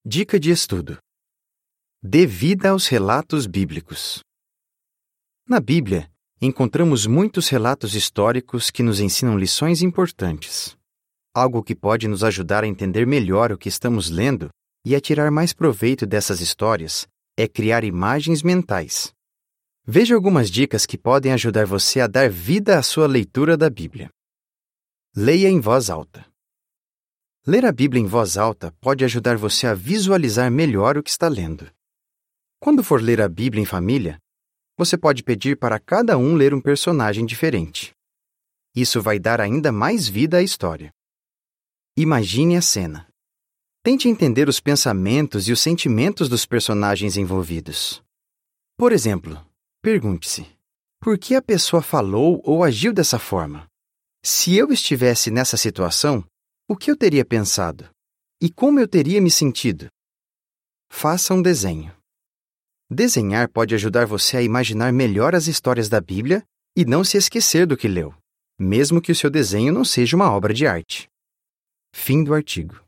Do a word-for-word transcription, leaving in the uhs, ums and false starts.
Dica de estudo: dê vida aos relatos bíblicos. Na Bíblia, encontramos muitos relatos históricos que nos ensinam lições importantes. Algo que pode nos ajudar a entender melhor o que estamos lendo e a tirar mais proveito dessas histórias é criar imagens mentais. Veja algumas dicas que podem ajudar você a dar vida à sua leitura da Bíblia. Leia em voz alta. Ler a Bíblia em voz alta pode ajudar você a visualizar melhor o que está lendo. Quando for ler a Bíblia em família, você pode pedir para cada um ler um personagem diferente. Isso vai dar ainda mais vida à história. Imagine a cena. Tente entender os pensamentos e os sentimentos dos personagens envolvidos. Por exemplo, pergunte-se: por que a pessoa falou ou agiu dessa forma? Se eu estivesse nessa situação, o que eu teria pensado? E como eu teria me sentido? Faça um desenho. Desenhar pode ajudar você a imaginar melhor as histórias da Bíblia e não se esquecer do que leu, mesmo que o seu desenho não seja uma obra de arte. Fim do artigo.